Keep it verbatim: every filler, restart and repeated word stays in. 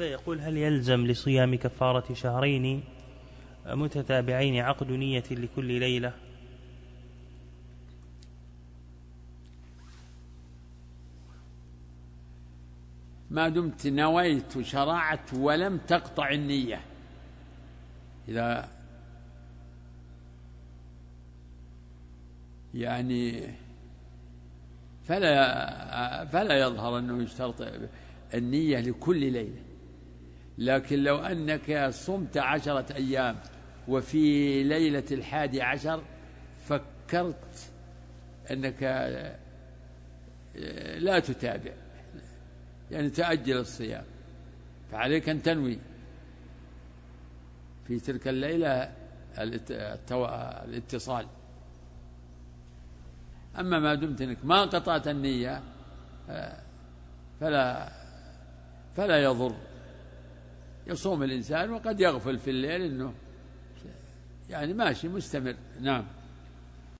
هذا يقول: هل يلزم لصيام كفارة شهرين متتابعين عقد نية لكل ليلة؟ ما دمت نويت وشرعت ولم تقطع النية، إذا يعني فلا فلا يظهر أنه يشترط النية لكل ليلة. لكن لو أنك صمت عشرة أيام وفي ليلة الحادي عشر فكرت أنك لا تتابع، يعني تأجل الصيام، فعليك أن تنوي في تلك الليلة الاتصال. أما ما دمت أنك ما قطعت النية فلا فلا يضر، يصوم الإنسان وقد يغفل في الليل أنه يعني ماشي مستمر. نعم.